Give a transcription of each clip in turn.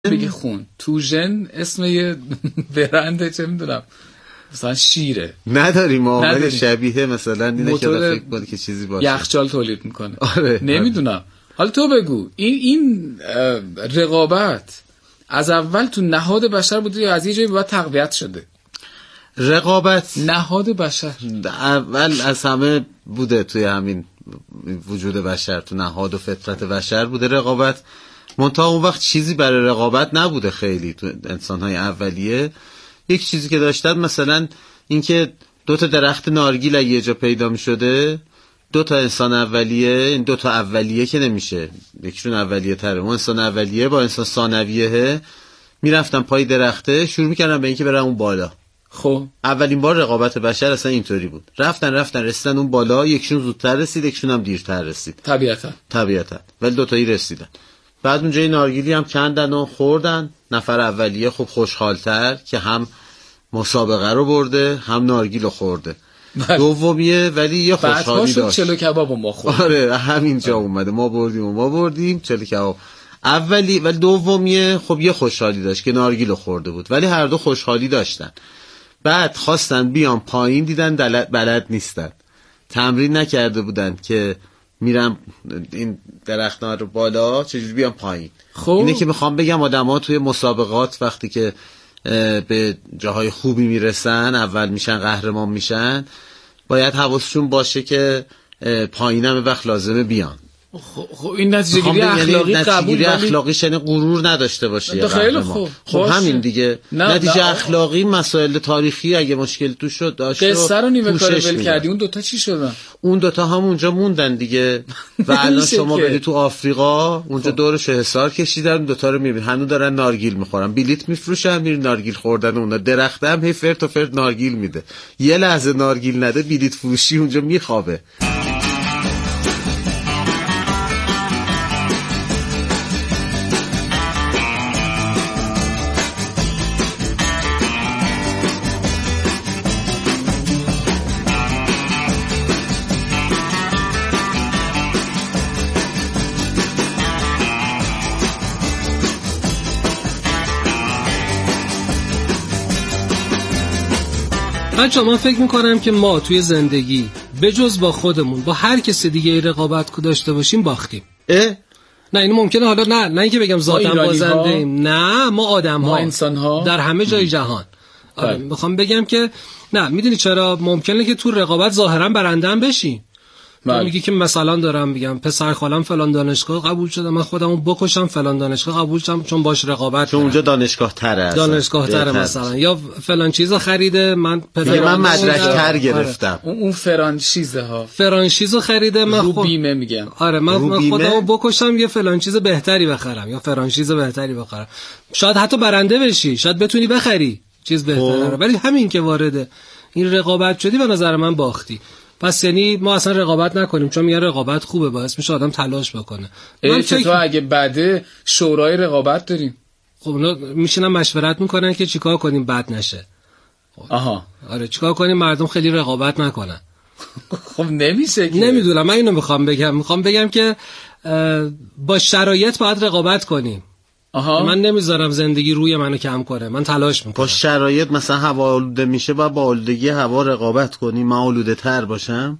میگه خون. توژن اسم یه برنده چه میدونم مثلا شیره نداریم معامله شبیه مثلا اینه که فکر کنی که چیزی باشه یخچال تولید میکنه. آره. نمیدونم. حالا تو بگو این رقابت از اول تو نهاد بشر بوده یا از یه جایی به بعد تقویت شده؟ رقابت نهاد بشر اول از همه بوده، توی همین وجود بشر، تو نهاد و فطرت بشر بوده رقابت. منتها اون وقت چیزی برای رقابت نبوده خیلی تو انسان‌های اولیه. یک چیزی که داشتن مثلا اینکه دو تا درخت نارگیل اگه یه جا پیدا می‌شده، دو تا انسان اولیه، این دو تا اولیه که نمیشه، یکیشون اولیه تره، اون انسان اولیه با انسان ثانویه میرفتن پای درخته، شروع می‌کردن به اینکه برن اون بالا. خب اولین بار رقابت بشر اصلا اینطوری بود، رفتن رسیدن اون بالا، یکیشون زودتر رسید، یکیشون هم دیرتر رسید. طبیعتا ولی دو تایی رسیدن. بعد اونجا این نارگیلی هم کندن و خوردن. نفر اولیه خب خوشحال‌تر که هم مسابقه رو برده هم نارگیل رو خورده. دومیه ولی یه خوشحالی داشت. چلو کباب ما خوردیم. آره همینجا اومده ما بردیم چلو کباب. ولی دومیه خب یه خوشحالی داشت که نارگیل رو خورده بود، ولی هر دو خوشحالی داشتن. بعد خواستن بیان پایین، دیدن بلد نیستن، تمرین نکرده بودن که میرم این درخت‌ها رو بالا چجوری بیان پایین. خب اینه که میخوام بگم آدم‌ها توی مسابقات وقتی که به جاهای خوبی میرسن، اول میشن، قهرمان میشن، باید حواسشون باشه که پایینم وقت لازمه بیان. خب این نتیجه گیری اخلاقی قبول، اخلاقیش یعنی غرور نداشته باشه. خیلی خب همین دیگه. نتیجه اخلاقی مسائل تاریخی اگه مشکل تو شد داشت، قصه رو نیمه کاره ول کردی. اون دوتا چی شدن؟ اون دوتا هم اونجا موندن دیگه. و الان شما برید تو آفریقا اونجا دورش حصار کشیدن، دوتا رو میبینید هنوز دارن نارگیل میخورن، بلیت میفروشن میرن نارگیل خوردن. اون درخت هم هی فرت و فرت نارگیل میده، یه لحظه نارگیل نده بلیت فروشی اونجا میخوابه. بچه‌ها من فکر میکنم که ما توی زندگی به جز با خودمون با هر کسی دیگه رقابت که داشته باشیم باختیم. نه این ممکنه، حالا نه اینکه بگم ذاتاً بازنده ایم، نه ما آدم ها، ما انسان ها در همه جای جهان. آره میخوام بگم که نه، میدونی چرا ممکنه که تو رقابت ظاهراً برنده هم بشی. من میگی که مثلا دارم میگم پسر خالم فلان دانشگاه قبول شده، من خودمو بکشم فلان دانشگاه قبول شم چون باش رقابت، چون اونجا دانشگاه تره مثلا، یا فلان چیزو خریده، من مدرک تر گرفتم. اون فرانشیزو خریده، من رو بیمه میگم. آره من خودمو بکشم یه فلان چیز بهتری بخرم یا فرانشیز بهتری بخرم. شاید حتی برنده بشی، شاید بتونی بخری چیز بهتره، ولی همین که وارد این رقابت شدی به نظر من باختی. پس یعنی ما اصلا رقابت نکنیم، چون میگه رقابت خوبه، باعث میشه آدم تلاش بکنه. من چطور اگه بده شورای رقابت داریم، خب میشینن مشورت میکنن که چیکار کنیم بد نشه. آها آره چیکار کنیم مردم خیلی رقابت نکنن. خب نمیشه که. نمیدونم، من اینو میخوام بگم که با شرایط باید رقابت کنیم. من نمیذارم زندگی روی منو کم کنه، من تلاش میکنم. با شرایط مثلا هوا آلوده میشه با آلودگی هوا رقابت کنیم، من آلوده تر باشم.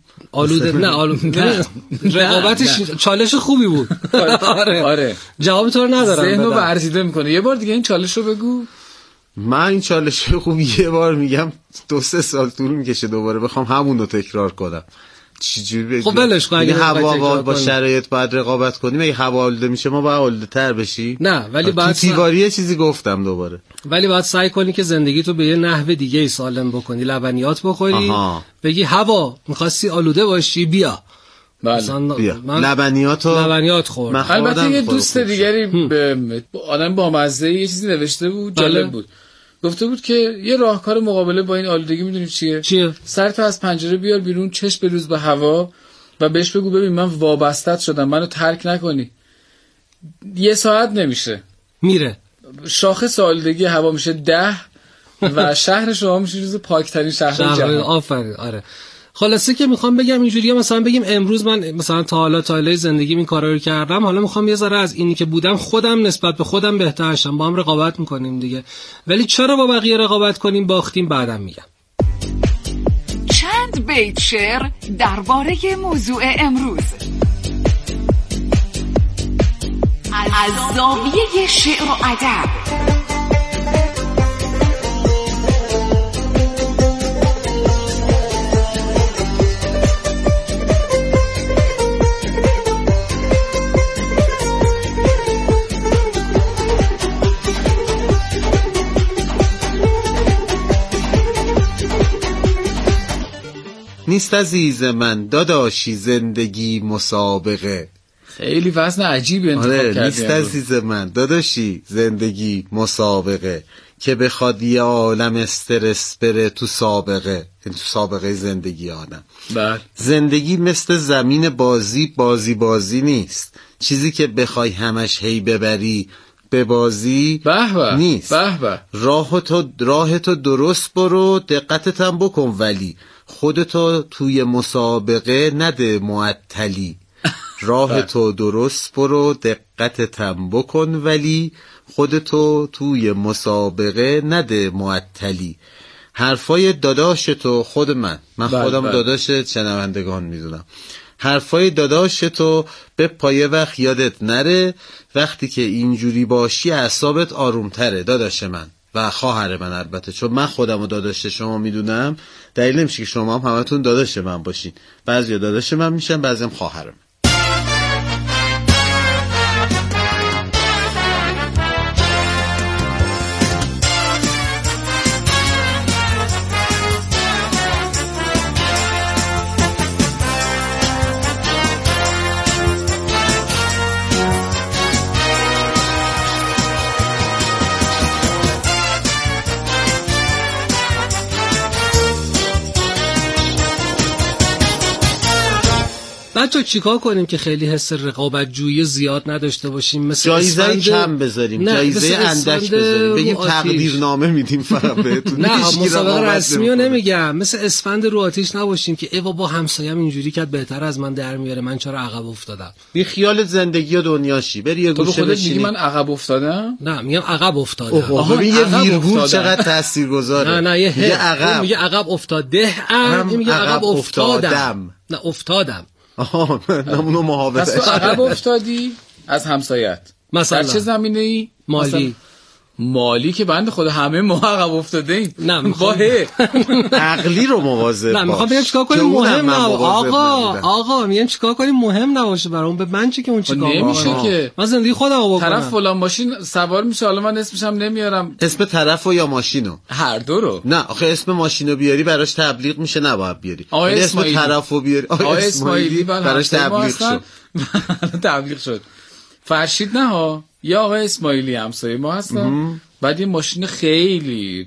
نه رقابتش چالش خوبی بود. آره جواب تو رو ندارم، ذهنو ورزیده میکنه. یه بار دیگه این چالش رو بگو. من این چالش خوبی یه بار میگم 2-3 سال طول میکشه دوباره بخوام همون رو تکرار کنم. چجوری خب ولش کن. اگه هوا با شرایط باید رقابت کنیم، اگه هوا آلوده میشه ما باید آلوده تر بشیم. نه ولی بعد تیواری چیزی گفتم دوباره، ولی باید سعی کنی که زندگی تو به یه نحو دیگه سالم بکنی، لبنیات بخوری. بگی هوا می‌خواستی آلوده باشی بیا لبنیات خور. البته یه دوست دیگری به آدم با مزه یه چیزی نوشته بود، جالب بود. گفته بود که یه راهکار مقابله با این آلودگی میدونی چیه؟ سرتو از پنجره بیار بیرون، چشم بروز به هوا و بهش بگو ببین من وابستت شدم، منو ترک نکنی. 1 ساعت نمیشه میره، شاخص آلودگی هوا میشه 10 و شهر شما میشه جز پاکترین شهر جهان. آفرین. آره خلاصه که میخوام بگم اینجوریه، مثلا بگیم امروز من مثلا تا حالا زندگی این کارا رو کردم، حالا میخوام یه ذره از اینی که بودم خودم نسبت به خودم بهتر شم، با هم رقابت میکنیم دیگه. ولی چرا با بقیه رقابت کنیم باختیم بعدم میگم. چند بیت شعر درباره موضوع امروز از زاویه شعر و ادب. نیست عزیز من داداشی زندگی مسابقه. خیلی وزن عجیبی انتخاب کردی. نیست عزیز من داداشی زندگی مسابقه، که بخواد یه عالم استرس بره تو سابقه، تو سابقه زندگی آدم. بله. زندگی مثل زمین بازی نیست، چیزی که بخوای همش هی ببری به بازی نیست. راه تو درست برو، دقتت هم بکن، ولی خودتو توی مسابقه نده معطلی. راه تو درست برو، دقتت هم بکن، ولی خودتو توی مسابقه نده معطلی. حرفای داداش تو خود من خودم داداش شنوندگان میدونم. حرفای داداش تو به پایه وقت یادت نره، وقتی که اینجوری باشی اعصابت آرومتره داداش من و خواهر من. البته چون من خودم و داداش شما میدونم، دلیل نمیشه که شما هم همتون داداش من باشین. بعضی داداش من میشن، بعضی هم خواهرم. بچه چیکار کنیم که خیلی حس رقابت جویی زیاد نداشته باشیم؟ مثل جایزه کم بذاریم، جایزه اندک بذاریم، بگیم تقدیرنامه میدیم فقط بهتون. نه مسابقه رسمی رو نمیگم، مثل اسفند رو آتیش نباشیم که ایوا با همسایم اینجوری کرد بهتر از من در میاره، من چرا عقب افتادم. بی خیال زندگی و دنیاشی، بری یه گوشه بشینی. میگی من عقب افتادم؟ نه میگم عقب افتادم. ببین یه ویرگول چقدر تاثیرگذاره. نه میگه عقب، میگه عقب افتاده، این میگه عقب افتادم. نه افتادم. نمونو محاوره. پس تو عقب افتادی از همسایت مثلا. در چه زمینه‌ای؟ مالی که بنده خدا همه ما عقب افتاده ایم. نه عقلی رو مواظب باش. نه میخوام بگم چیکار کنیم مهم نباشه. آقا میگم چیکار کنیم مهم نباشه برام، به من چی که اون چیکار نمیشه که من زندگی خودمو بکنم. طرف فلان ماشین سوار میشه، حالا من اسمش هم نمیارم. اسم طرفو یا ماشینو؟ هر دو رو. نه آخه اسم ماشینو بیاری براش تبلیغ میشه، نباید بیاری. اسم طرفو بیاری. اسماعیلی براش تبلیغ شد. تبلیغ شد. فرشید نه ها، یا آقا اسماعیلی همسایه ما هستن. بعد این ماشین خیلی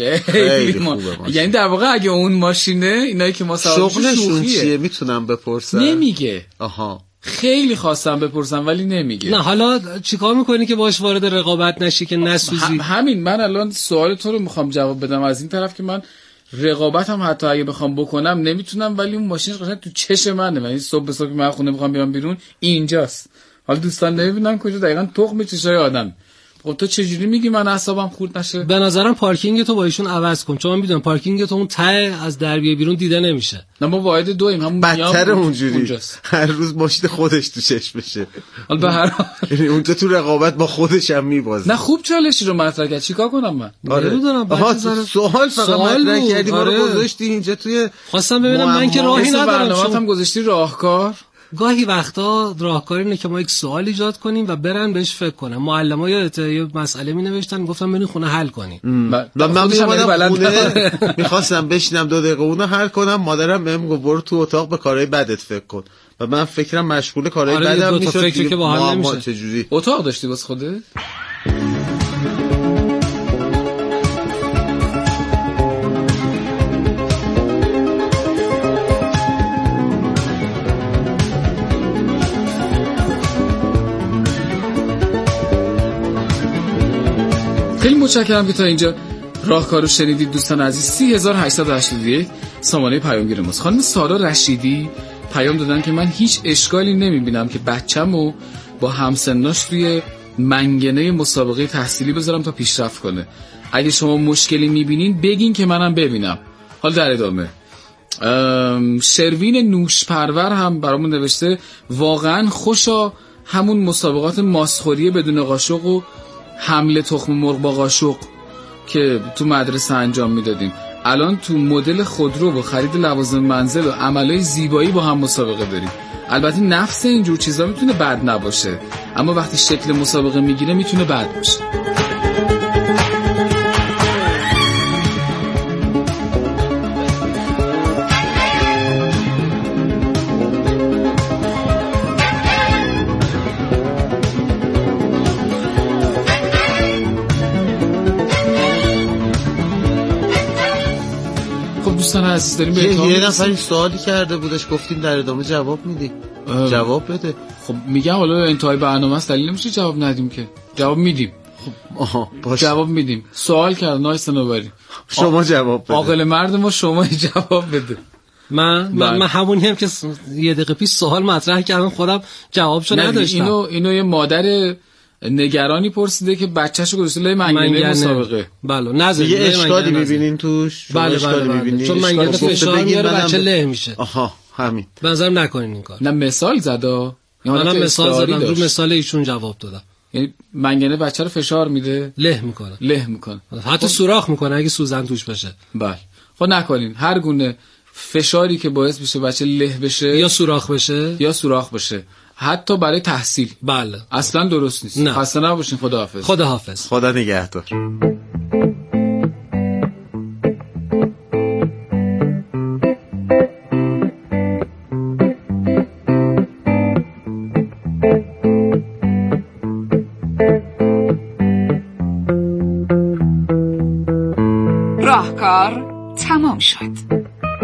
خوبه. یعنی در واقع اگه اون ماشینه، اینایی که ما شغلشون چیه میتونم بپرسم؟ نمیگه. آها خیلی خواستم بپرسم ولی نمیگه. نه حالا چیکار میکنی که باش وارد رقابت نشی که نسوزی؟ همین من الان سوال تو رو میخوام جواب بدم از این طرف که من رقابت هم حتی اگه بخوام بکنم نمیتونم، ولی اون ماشین قشنگ تو چش منه. من صبح به صبح من خونه میخوام بیام بیرون اینجاست. حالا دوستان نمیبینن کجا دقیقاً تخم چشای آدم. خب تو چجوری میگی من اعصابم خورد نشه؟ به نظرم پارکینگ تو با ایشون عوض کن، چون من میدونم پارکینگ تو اون ته از دربیه بیرون دیده نمیشه. نه ما واحد دویم، همون بدتر اونجوری هر روز ماشین خودش تو چشم بشه. حالا به هر حال اونجا تو رقابت با خودش هم میبازه. نه خوب چالشی رو مطرح کرد، چیکار کنم من؟ نمیدونم. سوال فقط مطرح کردی، ما رو گذاشتی اینجا توی. خواستم ببینم من که راهی ندارم. برنامه‌ام گذاشتی راهکار. گاهی وقتا راهکار اینه که ما یک سوال ایجاد کنیم و برن بهش فکر کنن. معلم‌ها یادت یه مسئله می‌نوشتن، گفتم برین خونه حل کنین. من خونه می‌خواستم بشینم 2 دقیقه اونو حل کنم، مادرم بهم گفت برو تو اتاق به کارهای بدت فکر کن و من فکرم مشغول کارهای بدم میشد. فکر که با هم نمیشه. چجوری اتاق داشتی واسه خودت؟ خیلی متشکرم که تا اینجا راهکارو شنیدید دوستان عزیز. 3881 سامانه پیامگیر ماست. خانم سارا رشیدی پیام دادن که من هیچ اشکالی نمیبینم که بچه‌مو با همسناش توی منگنه مسابقه تحصیلی بذارم تا پیشرفت کنه. اگه شما مشکلی میبینین بگین که منم ببینم. حالا در ادامه شروین نوشپرور هم برامون نوشته واقعا خوشا همون مسابقات ماسخوری بدون قاشق و حمله تخم مرغ با قاشق که تو مدرسه انجام میدادیم، الان تو مدل خودرو و خرید لوازم منزل و عملای زیبایی با هم مسابقه داریم. البته نفس اینجور چیزا میتونه بد نباشه، اما وقتی شکل مسابقه میگیره میتونه بد باشه. دوستان عزیز داریم یه نفر سوالی کرده بودش، گفتیم در ادامه جواب میدیم. جواب بده. خب میگم حالا انتهای برنامه است، دلیل نمیشه جواب ندیم که. جواب میدیم. خب باشه. جواب میدیم. سوال کرد نای سنوبری. شما جواب بده. عاقل مرد ما شما جواب بده. من همونی هم که یه دقیقه پیش سوال مطرح کردم خودم جوابشو نداشتم. اینو یه مادر نگرانی پرسیده که بچه‌شو گذاشته لای منگنه مسابقه. بله نظر یه اشکالی می‌بینین توش؟ بله. چون منگنه فشار میاره بچه له میشه. آها همین. به نظرم نکنین این کار. نه مثال زدا. من مثال زدم رو مثال ایشون جواب دادم. یعنی منگنه بچه رو فشار میده، له میکنه. حتی سوراخ میکنه اگه سوزن توش باشه. بله. خب نکنین. هر گونه فشاری که باعث بشه بچه له بشه یا سوراخ بشه حتی برای تحصیل، بله اصلا درست نیست. خسته نباشین. خداحافظ. خدا نگهدار. راهکار تمام شد.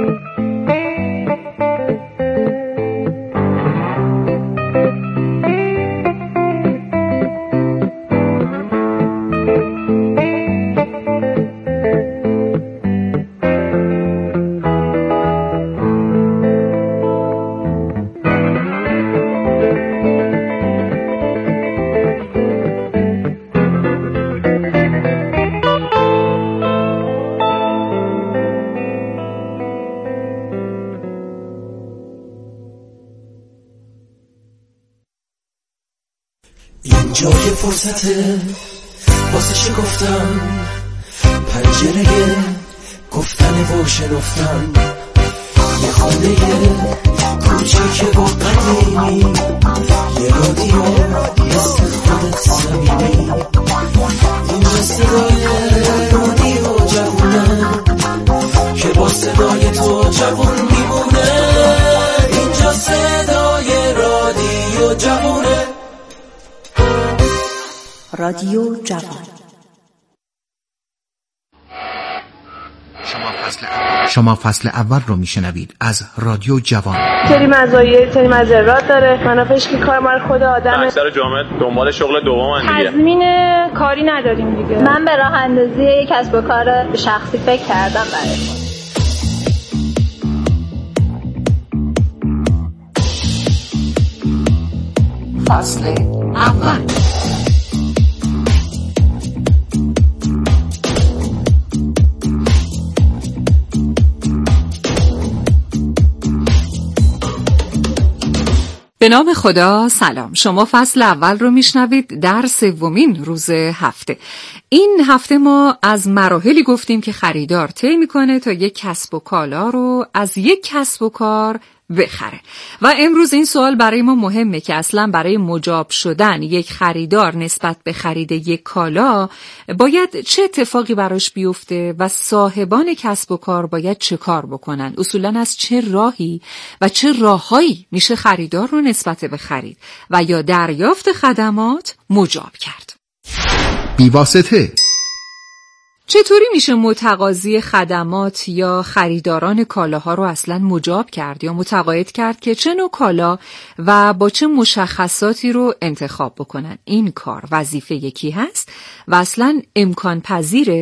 اینجا یه فرصته واسه شکفتن پنجره گفتن و شنفتن، یه خونه کوچیک و قدیمی، یه رادیو مثل خودت صمیمی. اینجا صدای رادیو جوونه که با صدای تو جوون میمونه. اینجا صدای رادیو جوونه. رادیو جوان. شما فصل اول رو میشنوید از رادیو جوان. سری مزایای سری مضرات داره. منافعش که کار مال خود آدمه. اکثر جامعه دنبال شغل دومن دیگه. تضمین کاری نداریم دیگه. من به راه اندازی یک کسب و کار شخصی فکر کردم برای خودم. فصل اول. به نام خدا. سلام. شما فصل اول رو میشنوید در سومین روز هفته. این هفته ما از مراحلی گفتیم که خریدار طی میکنه تا یک کسب و کالا رو از یک کسب و کار بخره. و امروز این سوال برای ما مهمه که اصلا برای مجاب شدن یک خریدار نسبت به خرید یک کالا باید چه اتفاقی براش بیفته و صاحبان کسب و کار باید چه کار بکنن. اصولاً از چه راهی و چه راههایی میشه خریدار رو نسبت به خرید و یا دریافت خدمات مجاب کرد. بی‌واسطه. چطوری میشه متقاضی خدمات یا خریداران کالاها رو اصلا مجاب کرد یا متقاعد کرد که چه نوع کالا و با چه مشخصاتی رو انتخاب بکنن؟ این کار وظیفه یکی هست و اصلا امکان پذیره؟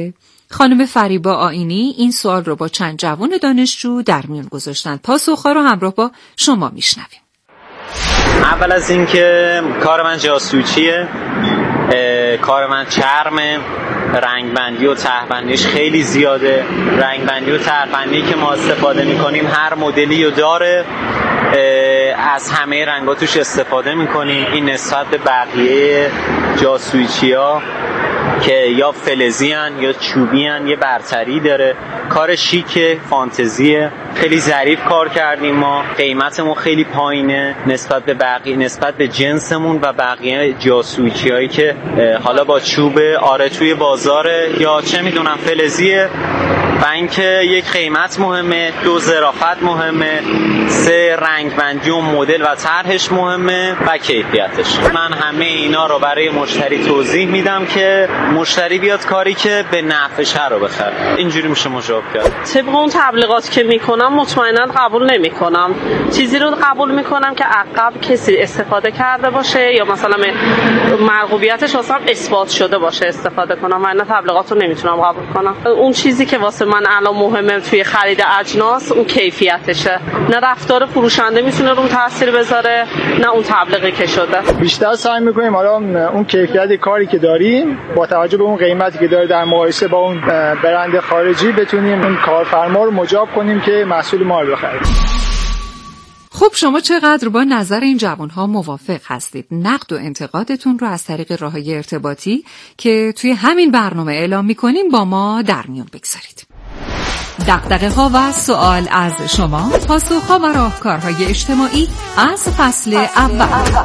خانم فریبا آیینی این سوال رو با چند جوان دانشجو در میون گذاشتن. پاسخ‌ها رو همراه با شما میشنویم. اول از این که کار من جاسوسیه، کار من چرمه، رنگبندی و طرحبندیش خیلی زیاده. رنگبندی و طرحبندی که ما استفاده میکنیم هر مدلی رو داره، از همه رنگا توش استفاده میکنیم. این نسبت به بقیه جاسوسی‌ها که یا فلزی هن یا چوبی هن یه برتری داره. کار شیکه، فانتزیه، خیلی ظریف کار کردیم ما. قیمتمون خیلی پایینه نسبت به بقیه، نسبت به جنسمون و بقیه جاسوسی‌هایی که حالا با چوب توی بازاره یا چه میدونم فلزیه. و اینکه یک قیمت مهمه، 2 ظرافت مهمه، 3 رنگبندی و مدل و طرحش مهمه و کیفیتش. من همه اینا رو برای مشتری توضیح میدم که مشتری بیاد کاری که به نفعش رو بخره. اینجوری میشه مجاب کرد. طبق اون تبلیغاتی که میکنم مطمئنا قبول نمیکنم. چیزی رو قبول میکنم که عقب کسی استفاده کرده باشه یا مثلا مرغوبیتش اصلا اثبات شده باشه استفاده کنم. من تبلیغات رو نمیتونم قبول کنم. اون چیزی که واسه من الان مهمه توی خرید اجناس اون کیفیتشه. نه رفتار فروشنده میتونه اون تاثیر بذاره، نه اون تبلیغی که شده. بیشتر سعی میکنیم حالا اون کیفیت کاری که داریم با توجه به اون قیمتی که داره در مقایسه با اون برند خارجی بتونیم اون کارفرما رو مجاب کنیم که محصول ما رو بخره. خب شما چقدر با نظر این جوانها موافق هستید؟ نقد و انتقادتون رو از طریق راه‌های ارتباطی که توی همین برنامه اعلام می‌کنیم با ما در میون بگذارید. دغدغه‌ها و سوال از شما، پاسخ‌ها و راهکارهای اجتماعی از فصل اول.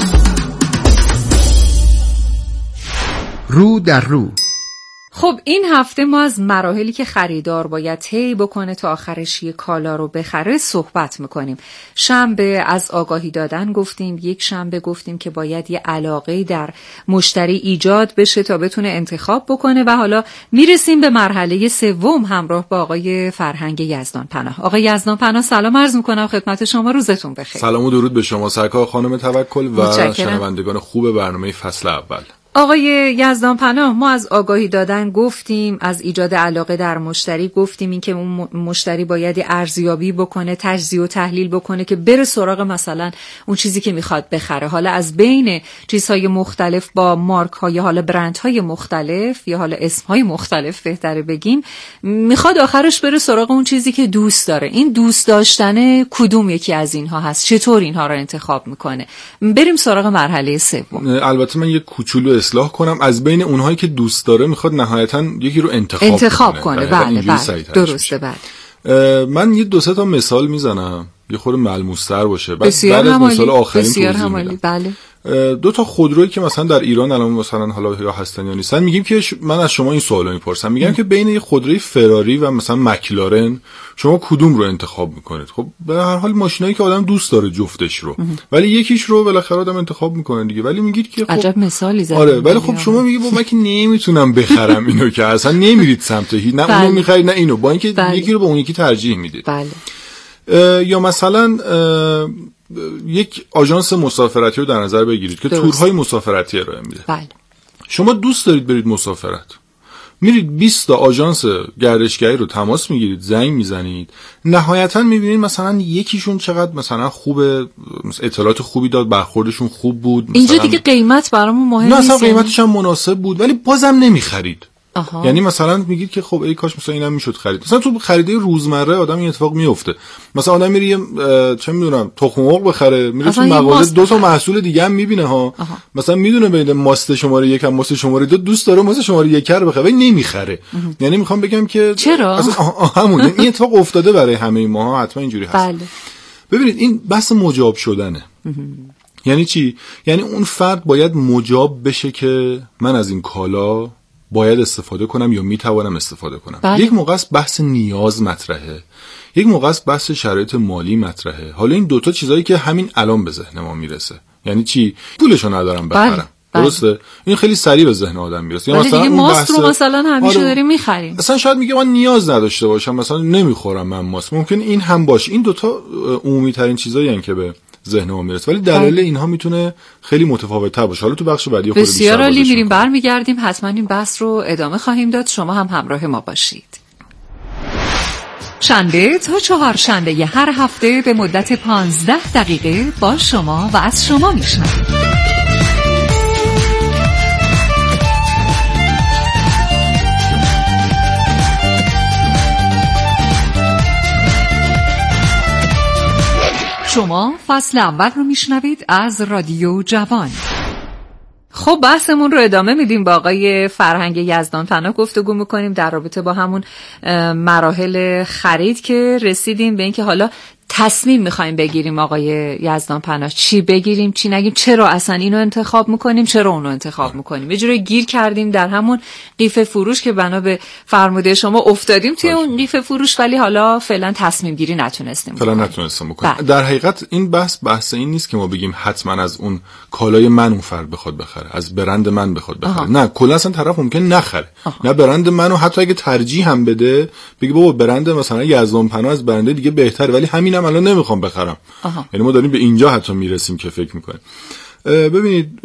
رو در رو. خب این هفته ما از مراحلی که خریدار باید طی بکنه تا آخرش یه کالا رو بخره صحبت میکنیم. شنبه از آگاهی دادن گفتیم، یک شنبه گفتیم که باید یه علاقه در مشتری ایجاد بشه تا بتونه انتخاب بکنه و حالا میرسیم به مرحله سوم همراه با آقای فرهنگ یزدان پناه. آقای یزدان پناه سلام عرض میکنم خدمت شما، روزتون بخیر. سلام و درود به شما سرکار خانم توکل و شنوندگان خوب برنامه فصل اول. آقای یزدان پناه، ما از آگاهی دادن گفتیم، از ایجاد علاقه در مشتری گفتیم، این که اون مشتری باید ارزیابی بکنه، تجزیه و تحلیل بکنه که بره سراغ مثلا اون چیزی که میخواد بخره. حالا از بین چیزهای مختلف با مارک های حالا برندهای مختلف یا حالا اسمهای مختلف بهتره بگیم، میخواد آخرش بره سراغ اون چیزی که دوست داره. این دوست داشتن کدوم یکی از اینها هست؟ چطور اینها رو انتخاب میکنه؟ بریم سراغ مرحله سوم. البته من یک کوچولو اصلاح کنم، از بین اونهایی که دوست داره میخواد نهایتا یکی رو انتخاب کنه. بله درسته. بله من یه 2-3 تا مثال میزنم یه خورده ملموس‌تر باشه. بعد از مثال آخرین توضیح میدم. بله. 2 تا خودرویی که مثلا در ایران الان مثلا حالا یا هستن یا نیستن، میگیم که من از شما این سوالو میپرسم، میگم که بین یه خودروی فراری و مثلا مکلارن شما کدوم رو انتخاب میکنید؟ خب به هر حال ماشینایی که آدم دوست داره جفتش رو، ولی یکیش رو بالاخره آدم انتخاب میکنه دیگه. ولی میگید که خب عجب مثالی زدید. آره، ولی خب شما میگید من که نمیتونم بخرم اینو، که اصلا نمیرید سمت هیچ، نه اونو میخرید نه اینو، با اینکه یکی رو به اون یکی ترجیح میدید. بله. یا مثلا یک آژانس مسافرتی رو در نظر بگیرید که تورهای مسافرتی ارائه میده. بله. شما دوست دارید برید مسافرت، میرید 20 تا آژانس گردشگری رو تماس میگیرید، زنگ میزنید، نهایتا میبینید مثلا یکیشون چقدر مثلا خوبه، اطلاعات خوبی داد، برخوردشون خوب بود، اینجا دیگه قیمت برامون مهم نیست، نه اصلا قیمتش هم مناسب بود، ولی بازم نمیخرید. یعنی مثلا میگید که خب ای کاش مثلا اینم میشد خرید. مثلا تو خریده روزمره آدم این اتفاق میفته، مثلا آدم میره چه میدونم تخم مرغ بخره، میره تو مغازه 2 تا محصول دیگه هم میبینه ها، مثلا میدونه بین ماست شماره 1 و ماست شماره 2 دوست داره ماست شماره 1 رو بخره ولی نمیخره. یعنی میخوام بگم که چرا همون این اتفاق افتاده برای همه ما، حتما اینجوری هست. بله. ببینید این بحث مجاب شدنه. یعنی چی؟ یعنی اون فرد باید مجاب بشه که من از این کالا باید استفاده کنم یا میتوانم استفاده کنم. بله. یک موقع است بحث نیاز مطرحه، یک موقع است بحث شرایط مالی مطرحه. حالا این 2 تا چیزایی که همین الان به ذهن ما میرسه. یعنی چی؟ پولشو ندارم بخرم. درسته؟ این خیلی سریع به ذهن آدم میرسه. یا مثلا اون ماست رو مثلا همیشه داریم میخریم، اصلا شاید میگه من نیاز نداشته باشم، مثلا نمیخورم من ماست، ممکن این هم باشه. این 2 تا عمومی ترین چیزایی هستن که به ذهن ما میرسه، ولی دلایل اینها میتونه خیلی متفاوت‌تر باشه. حالا تو بخش بعدی خود بسیار عالی، میریم برمیگردیم، حتما این بحث رو ادامه خواهیم داد. شما هم همراه ما باشید. شنبه تا چهارشنبه هر هفته به مدت 15 دقیقه با شما و از شما میشنویم. شما فصل اول رو میشنوید از رادیو جوان. خب بحثمون رو ادامه میدیم، با آقای فرهنگ یزدان پناه گفتگو میکنیم در رابطه با همون مراحل خرید که رسیدیم به اینکه حالا تصمیم میخوایم بگیریم. آقای یزدان پناه چی بگیریم چی نگیم، چرا اصلا اینو انتخاب میکنیم چرا اونو انتخاب میکنیم. یه جوری گیر کردیم در همون قیف فروش که بنا به فرموده شما افتادیم توی اون قیف فروش، ولی حالا فعلا تصمیم گیری نتونستیم بکنیم. در حقیقت این بحث این نیست که ما بگیم حتما از اون کالای من اون فرد بخواد بخره، از برند من بخواد بخره. نه، کلا اصلا طرف ممکن نخره. نه برند منو حتی اگه ترجیح هم بده بگه بابا برند مثلا یزدان پناه از برند دیگه بهتره، ولی همینم الان نمیخوام بخرم. یعنی ما داریم به اینجا حتی میرسیم که فکر میکنیم. ببینید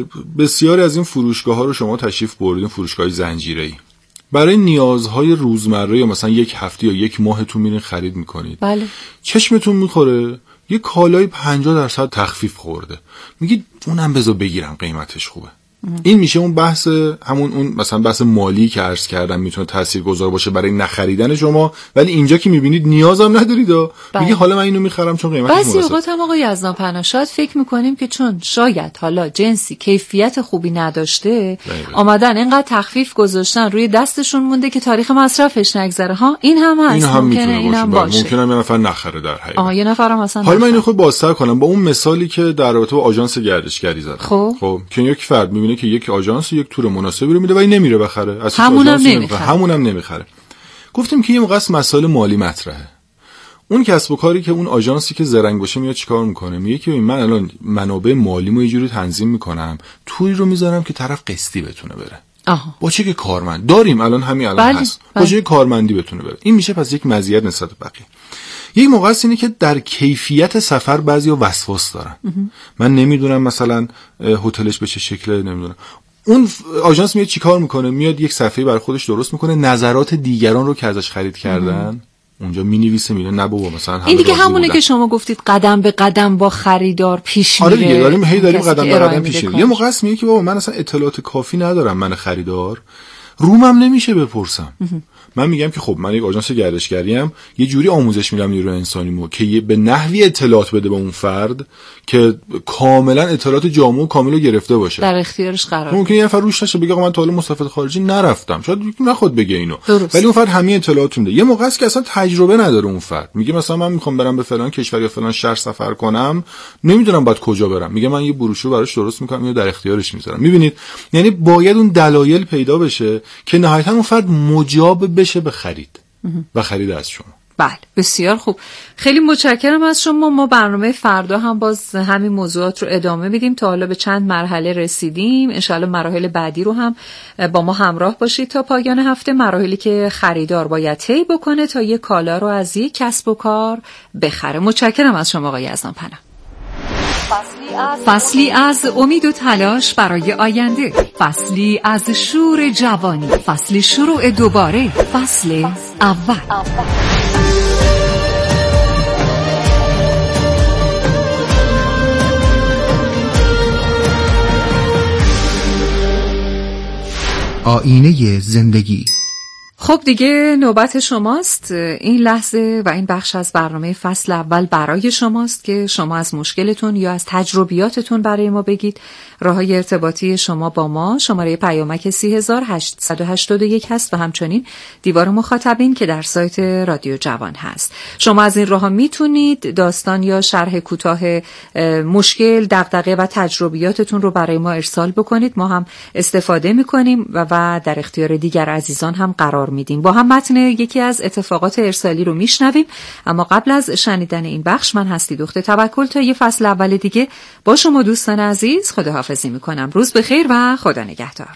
بسیاری از این فروشگاه ها رو شما تشریف بردین، فروشگاه زنجیره‌ای، برای نیازهای روزمره یا مثلا یک هفته یا یک ماهتون میرین خرید میکنید. بله. چشمتون میخوره یه کالای 50% تخفیف خورده، میگید اونم بذار بگیرم قیمتش خوبه. این میشه اون بحث، همون اون مثلا بحث مالی که عرض کردم میتونه تاثیرگذار باشه برای نخریدن شما، ولی اینجا که میبینید نیازم ندارید، میگه حالا من اینو میخرم چون قیمتش مناسبه. بعضی اوقات هم آقای یزدان پناه شاید فکر میکنیم که چون شاید حالا جنسی کیفیت خوبی نداشته آمدن اینقدر تخفیف گذاشتن روی دستشون مونده که تاریخ مصرفش نگذره. ها این هم هست، ممکنه اینم باشه. ممکنه یه نفر نخره در حقیقت. یه نفر مثلا حالا من اینو خود بازتر کنم با اون مثالی که در رابطه با آژانس گردشگری زدم. خب که یک فرد میبینه که یک آژانس یک تور مناسبی رو میده ولی نمیره بخره، از همونم نمیخره. گفتیم که یه موقع مسائل مالی مطرحه. اون کسب و کاری که اون آژانسی که زرنگ باشه میاد چیکار میکنه؟ میگه که من الان منابع مالیمو یه جوری تنظیم میکنم، توری رو میذارم که طرف قسطی بتونه بره. با چه که کارمند داریم الان همین الان هست، با چه کارمندی بتونه بره. این میشه پس یک مزیت نسبت به بقیه. یک موقع است اینه که در کیفیت سفر بعضیا وسواس دارن. من نمیدونم مثلا هتلش به چه شکله، نمیدونم. اون آژانس میاد چیکار میکنه؟ میاد یک صفحه برای خودش درست میکنه، نظرات دیگران رو که ازش خرید کردن اونجا مینویسه، میگه نه بابا مثلا این دیگه همونه که شما گفتید قدم به قدم با خریدار پیش میره. آره دیگه داریم قدم به قدم پیش میره. یه موقع است میگه که بابا من اصلا اطلاعات کافی ندارم، من خریدار رومم نمیشه بپرسم. من میگم که خب من یک آژانس گردشگری ام، یه جوری آموزش میدم نیروی انسانیمو که به نحوی اطلاعات بده به اون فرد که کاملا اطلاعات جامع و کامل گرفته باشه، در اختیارش قرار. ممکنه یه نفر روش نشه بگه من تا حالا مسافرت خارجی نرفتم، شاید نخواد بگه اینو، ولی اون فرد همه اطلاعات میده. یه موقع است که اصلا تجربه نداره اون فرد، میگه مثلا من میخوام برم به فلان کشور یا فلان شهر سفر کنم، نمیدونم باید کجا برم، میگه من یه بروشور براش درست میکنم اینو در اختیارش میذارم. میبینید یعنی باید اون دلایل پیدا بشه که نهایتا اون فرد مجاب بشه به خرید و خرید از شما. بله بسیار خوب، خیلی متشکرم از شما. ما برنامه فردا هم باز همین موضوعات رو ادامه میدیم. تا حالا به چند مرحله رسیدیم، انشالله مراحل بعدی رو هم با ما همراه باشید تا پایان هفته، مراحلی که خریدار باید طی بکنه تا یک کالا رو از یک کسب و کار بخره. متشکرم از شما آقای یزدان پناه. فصلی از امید و تلاش برای آینده، فصلی از شور جوانی، فصل شروع دوباره، فصل اول. آینه زندگی. خب دیگه نوبت شماست. این لحظه و این بخش از برنامه فصل اول برای شماست که شما از مشکلتون یا از تجربیاتتون برای ما بگید. راههای ارتباطی شما با ما شماره پیامک 3881 هست و همچنین دیوار مخاطبین که در سایت رادیو جوان هست. شما از این راهها میتونید داستان یا شرح کوتاه مشکل، دغدغه و تجربیاتتون رو برای ما ارسال بکنید. ما هم استفاده میکنیم و در اختیار دیگر عزیزان هم قرار میدیم. با هم متن یکی از اتفاقات ارسالی رو میشنویم، اما قبل از شنیدن این بخش من هستی دخت توکل تا یه فصل اول دیگه با شما دوستان عزیز خداحافظی میکنم. روز بخیر و خدا نگهدار.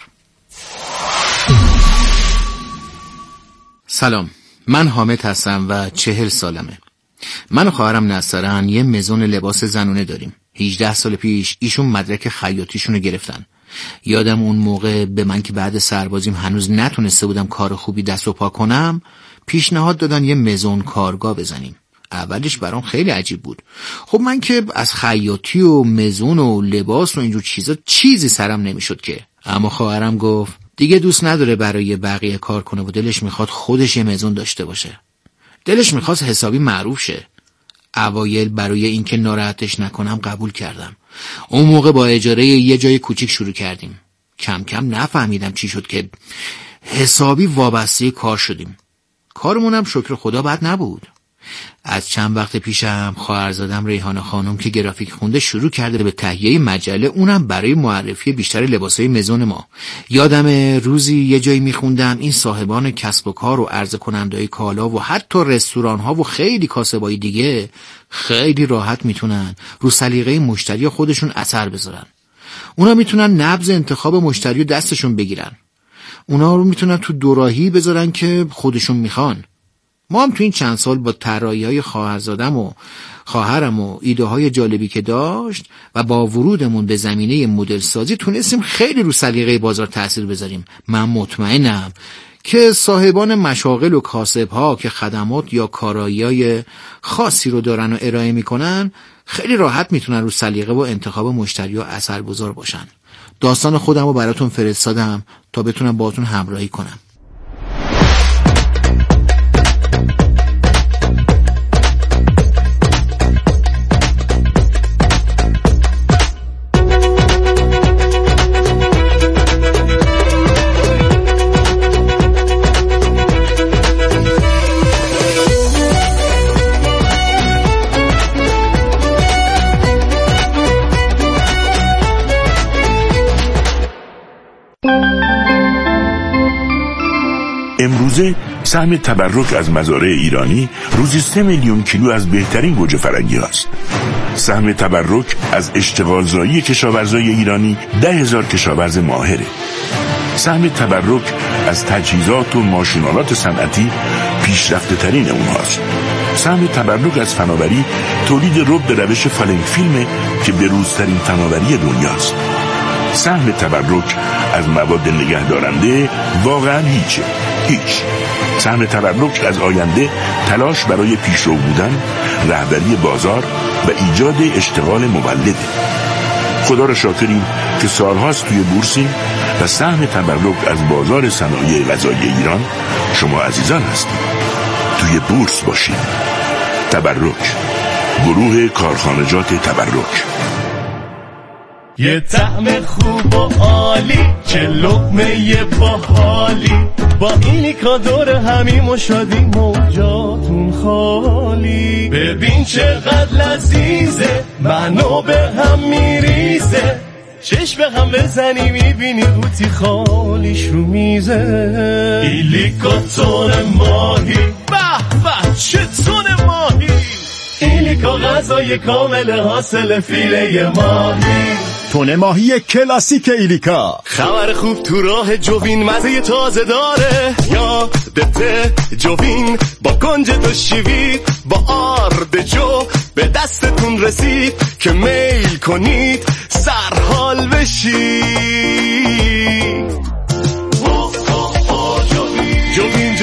سلام، من حامد هستم و 40 سالمه. من و خواهرم نصرن یه مزون لباس زنونه داریم. 18 سال پیش ایشون مدرک خیاطیشونو گرفتن. یادم اون موقع به من که بعد سربازیم هنوز نتونسته بودم کار خوبی دست و پا کنم، پیشنهاد دادن یه مزون کارگاه بزنیم. اولش برام خیلی عجیب بود. خب من که از خیاطی و مزون و لباس و اینجور چیزا چیزی سرم نمیشد که. اما خواهرم گفت دیگه دوست نداره برای بقیه کار کنه و دلش میخواد خودش یه مزون داشته باشه. دلش میخواست حسابی معروف شه. اوایل برای اینکه ناراحتش نکنم قبول کردم. اون موقع با اجاره یه جای کوچیک شروع کردیم. کم کم نفهمیدم چی شد که حسابی وابسته کار شدیم. کارمونم شکر خدا بد نبود. از چند وقت پیشم خواهرزادم ریحانه خانم که گرافیک خونده شروع کرده به تهیه مجله، اونم برای معرفی بیشتر لباسای مزون ما. یادم روزی یه جایی میخوندم این صاحبان کسب و کار و عرضه کنندهای کالا و حتی رستوران ها و خیلی کاسبای دیگه خیلی راحت میتونن رو سلیقه مشتری خودشون اثر بذارن. اونا میتونن نبض انتخاب مشتری رو دستشون بگیرن. اونا رو میتونن تو دوراهی بذارن که خودشون میخوان. ما هم تو این چند سال با طراحی‌های خواهرزادم و خواهرم و ایده‌های جالبی که داشت و با ورودمون به زمینه مدل سازی تونستیم خیلی رو سلیقه بازار تأثیر بذاریم. من مطمئنم که صاحبان مشاغل و کاسب‌ها که خدمات یا کارایی‌های خاصی رو دارن و ارائه میکنن خیلی راحت میتونن رو سلیقه و انتخاب مشتری ها اثرگذار باشن. داستان خودم رو براتون فرستادم تا بتونم باهاتون همراهی کنم. امروزه سهم تبرک از مزارع ایرانی روزی 3 میلیون کیلو از بهترین گوجه فرنگی هست. سهم تبرک از اشتغالزایی کشاورزای ایرانی 10,000 کشاورز ماهره. سهم تبرک از تجهیزات و ماشینالات صنعتی پیشرفته ترین اونهاست. سهم تبرک از فناوری تولید رب به روش فالنگ فیلم که بروزترین فناوری دنیاست. سهم تبرک از مواد نگهدارنده واقعا هیچ. سهم تبرک از آینده تلاش برای پیشرو بودن، رهبری بازار و ایجاد اشتغال مولده. خدا را شاکریم که سالهاست توی بورسیم و سهم تبرک از بازار صنایع غذایی ایران شما عزیزان هستید. توی بورس باشید. تبرک، گروه کارخانجات تبرک. یه طعم خوب و عالی، چه لقمه باحالی، با ایلیکا دور همیم و شادی موجاتون خالی. ببین چقدر لذیذه، منو به هم میریزه، چشم به هم بزنی میبینی قوطی خالیش رو میزه. ایلیکا تون ماهی، به به چه تون ماهی، ایلیکا غذای کامل حاصل فیله ماهی. تون ماهی کلاسیک ایلیکا. خبر خوب تو راه جوین مزه تازه داره، یادته جوین با کنج دو شیوید با آرد جو به دستتون رسید که میل کنید سرحال بشید. جوین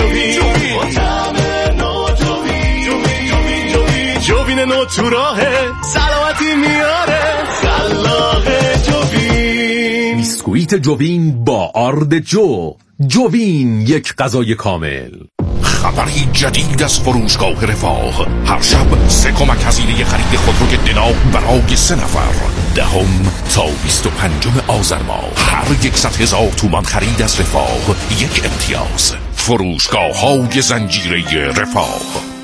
جوین نو تو راهه، سلامتی میاره، خلاقه جوین. بیسکویت جوین با آرد جو. جوین، یک غذای کامل. خبری جدید از فروشگاه رفاه. هر شب 3 کمک هزینه خرید خودروی دلاغ برای 3 نفر. 10 تا 25 آذر ماه. هر 100,000 تومان خرید از رفاه 1 امتیاز. فروشگاه های زنجیره رفاه.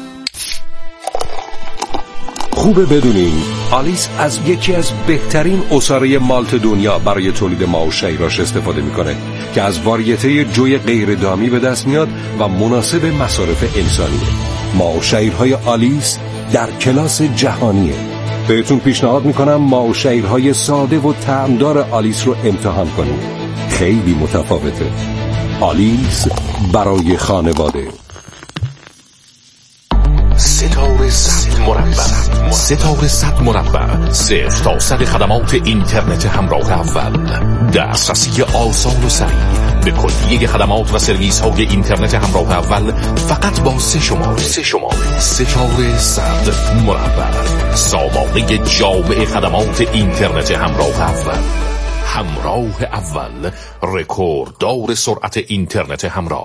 خوبه بدونین آلیس از یکی از بهترین عصاره مالت دنیا برای تولید ماه و شیراش استفاده میکنه که از واریته جوی غیر دامی به دست میاد و مناسب مصارف انسانیه. ماه و شیرهای آلیس در کلاس جهانیه. بهتون پیشنهاد میکنم ماه و شیرهای ساده و طعمدار آلیس رو امتحان کنید. خیلی متفاوته. آلیس برای خانواده. ستاره 100 مربع. ستاره 100 مربع 0 تا 100 خدمات اینترنت همراه اول. دسترسی آسان و سریع به کلیه خدمات و سرویس های اینترنت همراه اول فقط با 3 شماره. ستاره 100 مربع، سامانه جامع خدمات اینترنت همراه اول. همراه اول، رکورددار سرعت اینترنت همراه.